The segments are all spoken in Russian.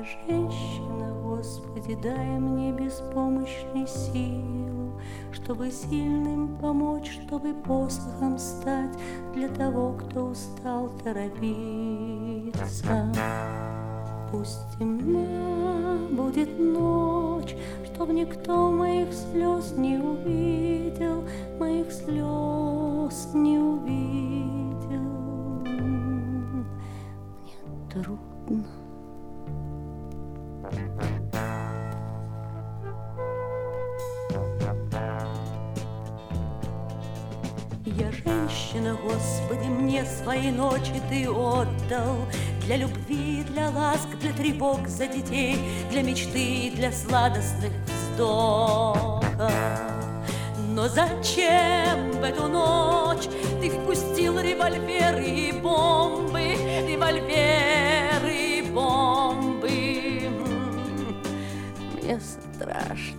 женщина, Господи, дай мне беспомощной силу, чтобы сильным помочь, чтобы посохом стать для того, кто устал торопиться. Пусть темна будет ночь, чтоб никто моих слез не увидел, моих слез не увидел. Мне трудно. Я женщина, Господи, мне свои ночи Ты отдал для любви, для ласк, для тревог за детей, для мечты и для сладостных вздохов. Но зачем в эту ночь Ты впустил револьверы и бомбы, револьверы и бомбы? Мне страшно.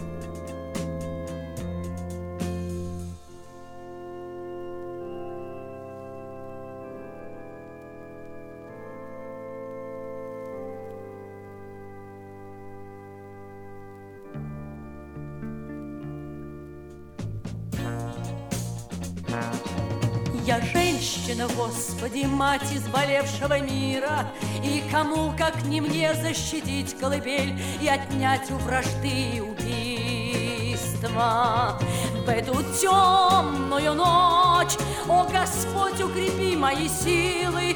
Я женщина, Господи, мать изболевшего мира, и кому, как не мне, защитить колыбель и отнять у вражды убийства. В эту темную ночь, о Господь, укрепи мои силы,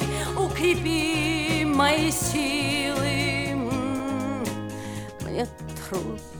укрепи мои силы. Мне трудно.